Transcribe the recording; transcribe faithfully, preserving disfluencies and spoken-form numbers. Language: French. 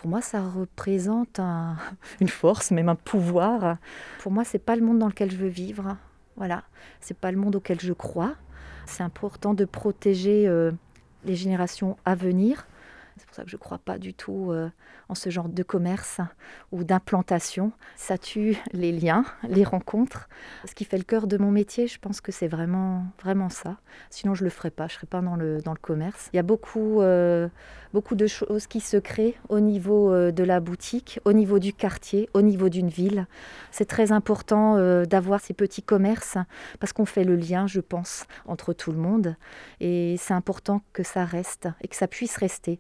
Pour moi, ça représente un une force, même un pouvoir. Pour moi, c'est pas le monde dans lequel je veux vivre. Voilà, c'est pas le monde auquel je crois. C'est important de protéger, heu, les générations à venir. C'est pour ça que je crois pas du tout, heu, en ce genre de commerce ou d'implantation. Ça tue les liens, les rencontres. Ce qui fait le cœur de mon métier, je pense que c'est vraiment vraiment ça. Sinon je le ferais pas, je serais pas dans le dans le commerce. Il y a beaucoup, heu, beaucoup de choses qui se créent au niveau, heu, de la boutique, au niveau du quartier, au niveau d'une ville. C'est très important, heu, d'avoir ces petits commerces parce qu'on fait le lien, je pense, entre tout le monde et c'est important que ça reste et que ça puisse rester.